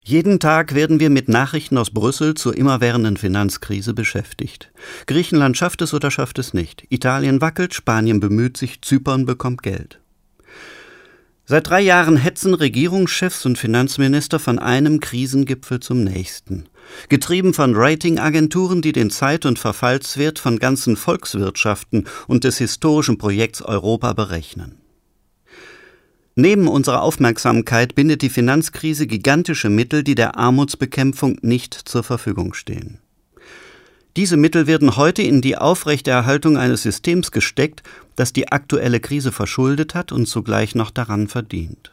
Jeden Tag werden wir mit Nachrichten aus Brüssel zur immerwährenden Finanzkrise beschäftigt. Griechenland schafft es oder schafft es nicht. Italien wackelt, Spanien bemüht sich, Zypern bekommt Geld. Seit 3 Jahren hetzen Regierungschefs und Finanzminister von einem Krisengipfel zum nächsten. Getrieben von Ratingagenturen, die den Zeit- und Verfallswert von ganzen Volkswirtschaften und des historischen Projekts Europa berechnen. Neben unserer Aufmerksamkeit bindet die Finanzkrise gigantische Mittel, die der Armutsbekämpfung nicht zur Verfügung stehen. Diese Mittel werden heute in die Aufrechterhaltung eines Systems gesteckt, das die aktuelle Krise verschuldet hat und zugleich noch daran verdient.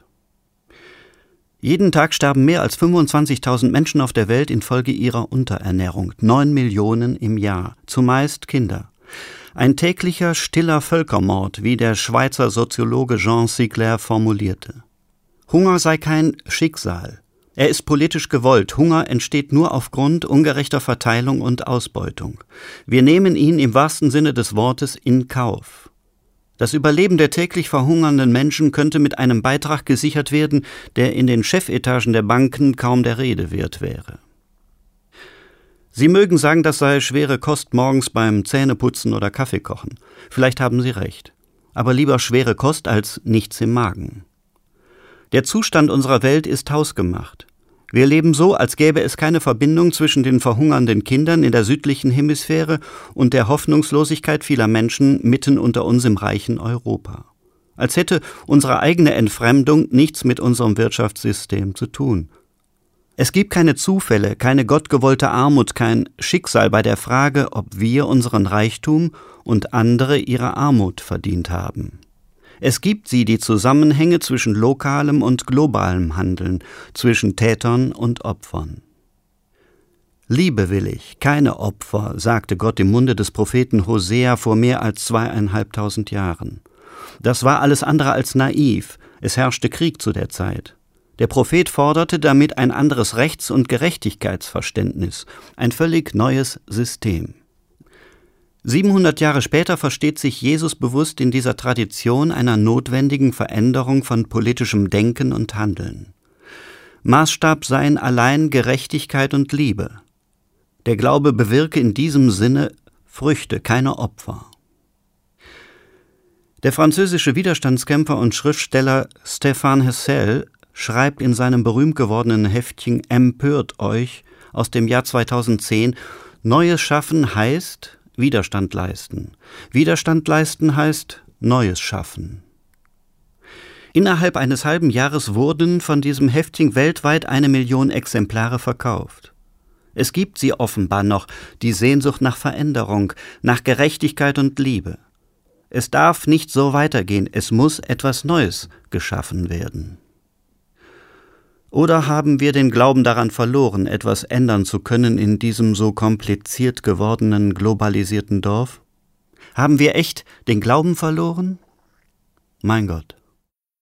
Jeden Tag sterben mehr als 25.000 Menschen auf der Welt infolge ihrer Unterernährung, 9 Millionen im Jahr, zumeist Kinder. Ein täglicher, stiller Völkermord, wie der Schweizer Soziologe Jean Sinclair formulierte. Hunger sei kein Schicksal. Er ist politisch gewollt. Hunger entsteht nur aufgrund ungerechter Verteilung und Ausbeutung. Wir nehmen ihn im wahrsten Sinne des Wortes in Kauf. Das Überleben der täglich verhungernden Menschen könnte mit einem Beitrag gesichert werden, der in den Chefetagen der Banken kaum der Rede wert wäre. Sie mögen sagen, das sei schwere Kost morgens beim Zähneputzen oder Kaffeekochen. Vielleicht haben Sie recht. Aber lieber schwere Kost als nichts im Magen. Der Zustand unserer Welt ist hausgemacht. Wir leben so, als gäbe es keine Verbindung zwischen den verhungernden Kindern in der südlichen Hemisphäre und der Hoffnungslosigkeit vieler Menschen mitten unter uns im reichen Europa. Als hätte unsere eigene Entfremdung nichts mit unserem Wirtschaftssystem zu tun. Es gibt keine Zufälle, keine gottgewollte Armut, kein Schicksal bei der Frage, ob wir unseren Reichtum und andere ihre Armut verdient haben. Es gibt die Zusammenhänge zwischen lokalem und globalem Handeln, zwischen Tätern und Opfern. Liebe will ich, keine Opfer, sagte Gott im Munde des Propheten Hosea vor mehr als 2.500 Jahren. Das war alles andere als naiv, es herrschte Krieg zu der Zeit. Der Prophet forderte damit ein anderes Rechts- und Gerechtigkeitsverständnis, ein völlig neues System. 700 Jahre später versteht sich Jesus bewusst in dieser Tradition einer notwendigen Veränderung von politischem Denken und Handeln. Maßstab seien allein Gerechtigkeit und Liebe. Der Glaube bewirke in diesem Sinne Früchte, keine Opfer. Der französische Widerstandskämpfer und Schriftsteller Stéphane Hessel schreibt in seinem berühmt gewordenen Heftchen »Empört euch« aus dem Jahr 2010, Neues schaffen heißt Widerstand leisten. Widerstand leisten heißt Neues schaffen. Innerhalb eines halben Jahres wurden von diesem Heftchen weltweit 1 Million Exemplare verkauft. Es gibt sie offenbar noch, die Sehnsucht nach Veränderung, nach Gerechtigkeit und Liebe. Es darf nicht so weitergehen, es muss etwas Neues geschaffen werden. Oder haben wir den Glauben daran verloren, etwas ändern zu können in diesem so kompliziert gewordenen, globalisierten Dorf? Haben wir echt den Glauben verloren? Mein Gott.